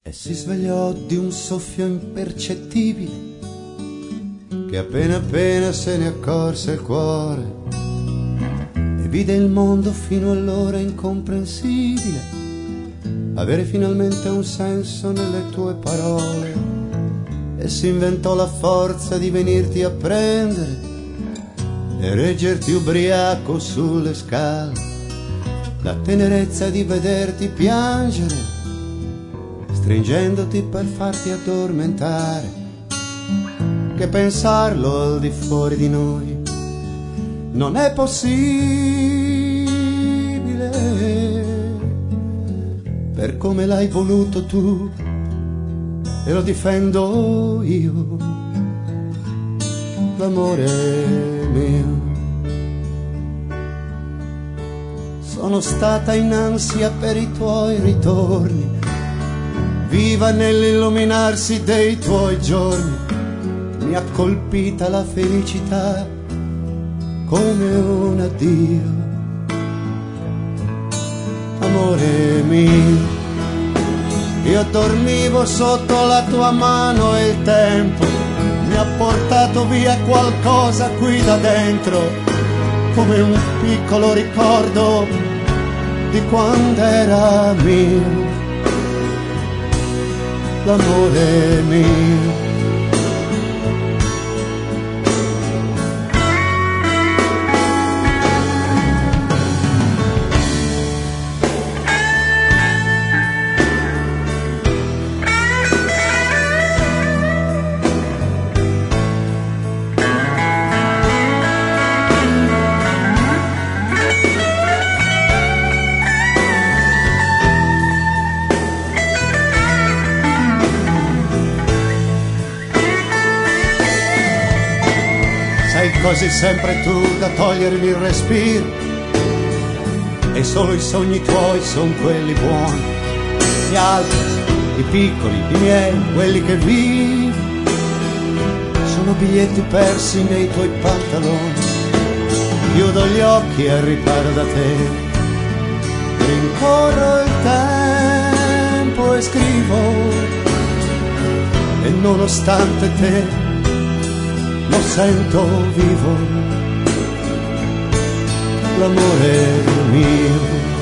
E si svegliò di un soffio impercettibile che appena appena se ne accorse il cuore e vide il mondo fino allora incomprensibile avere finalmente un senso nelle tue parole, e si inventò la forza di venirti a prendere e reggerti ubriaco sulle scale, la tenerezza di vederti piangere stringendoti per farti addormentare, che pensarlo al di fuori di noi non è possibile, per come l'hai voluto tu e lo difendo io, l'amore mio. Sono stata in ansia per i tuoi ritorni, viva nell'illuminarsi dei tuoi giorni, mi ha colpita la felicità come un addio. Amore mio, io dormivo sotto la tua mano e il tempo mi ha portato via qualcosa qui da dentro, come un piccolo ricordo di quando era mio. L'amore mio. Sei così sempre tu da togliermi il respiro, e solo i sogni tuoi son quelli buoni, gli altri, i piccoli, i miei, quelli che vivi, sono biglietti persi nei tuoi pantaloni. Chiudo gli occhi e riparo da te, rincorro il tempo e scrivo, e nonostante te lo sento vivo, l'amore mio.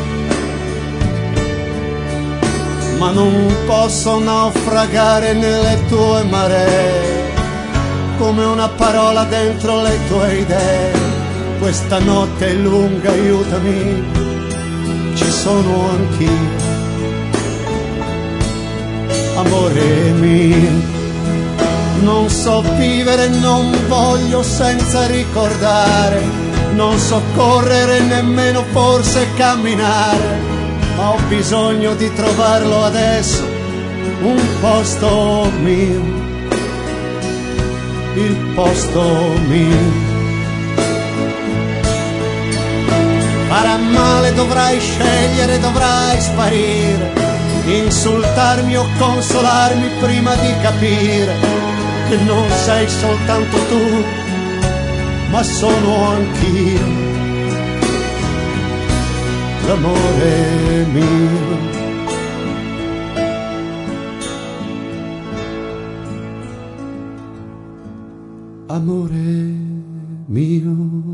Ma non posso naufragare nelle tue maree, come una parola dentro le tue idee. Questa notte è lunga, aiutami, ci sono anch'io, amore mio. Non so vivere, non voglio senza ricordare, non so correre nemmeno forse camminare, ma ho bisogno di trovarlo adesso, un posto mio, il posto mio. Farà male, dovrai scegliere, dovrai sparire, insultarmi o consolarmi prima di capire che non sei soltanto tu, ma sono anch'io, l'amore mio. Amore mio.